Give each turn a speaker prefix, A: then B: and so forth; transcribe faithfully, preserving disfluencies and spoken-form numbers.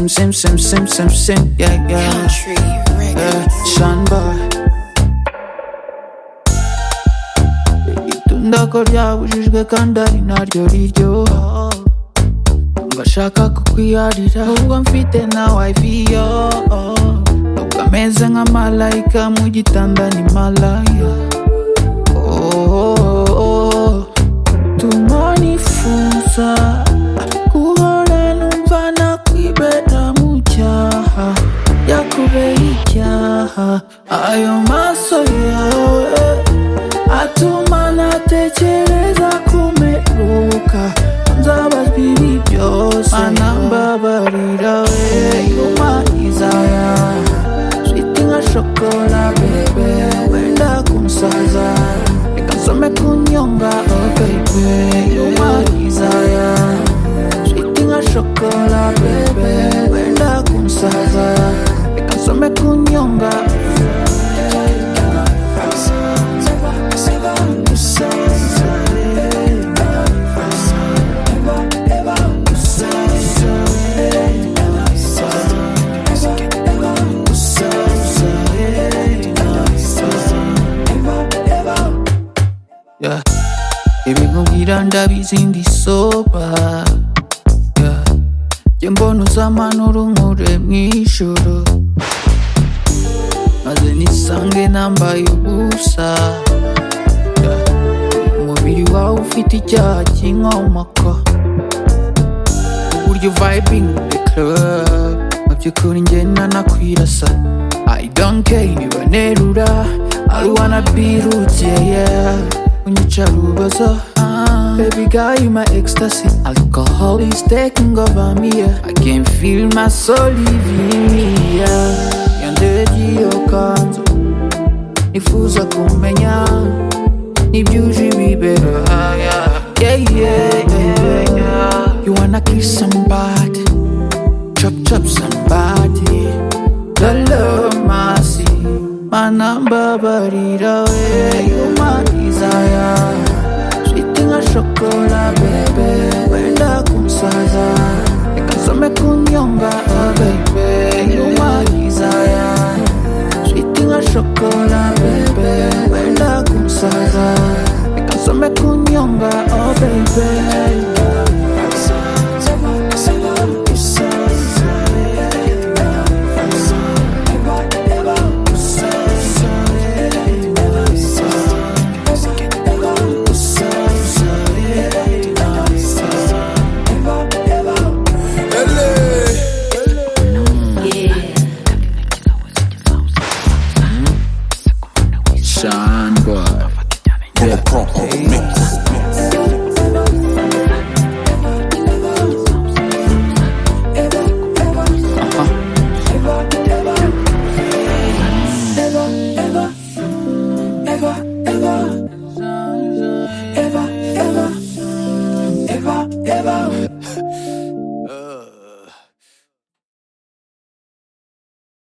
A: sim, sim, sim, sim, sim, sim, yeah, yeah.
B: Country
A: Yeah, Sean boy. Itundako ryabujijwe kandi ari naryo riryoha. Ngashaka kukwiyarira ubwo mfite na wifi yo. Ubwo ameze nka malayika mu gitanda ni malaya. Oh, tumonifuza kuhora numva nakwibera mu cyaha yakubera icyaha. Ayo maso yawe atuma natekereza kumeruka. Nzabazwa ibi byose mana mbabarira we. Yuma izaya sweet nka shokora bebe wenda kunsaza reka nsome kunyonga oh baby. Yuma izaya sweet nka shokora bebe wenda kunsaza reka nsome kunyonga. Yeah. Ibinkugira ndabizi ndi soba. Yeah. Jye mbona uzamanura unkure mw'ijoro maze nisange nambaye ubusa. Yeah. Umubiri wawe ufite icyaha cy'inkomoko. Uburyo vibing the club mubyukuri njye nanakwirasa. I don't care niba nerura I wanna be roots yeah yeah. Unyica rubazo uh, baby girl you my ecstasy. Alcohol is taking over me yeah. I can feel my soul leaving me yeah. Yandeje iyo kanzu nifuza kumenya nibyuje bibera uh, yeah. Yeah, yeah, yeah, yeah. You wanna kiss somebody, chop chop somebody. Lolo masi mana mbabarira we. Yuma izaya sweet nka shokora bebe wenda kunsaza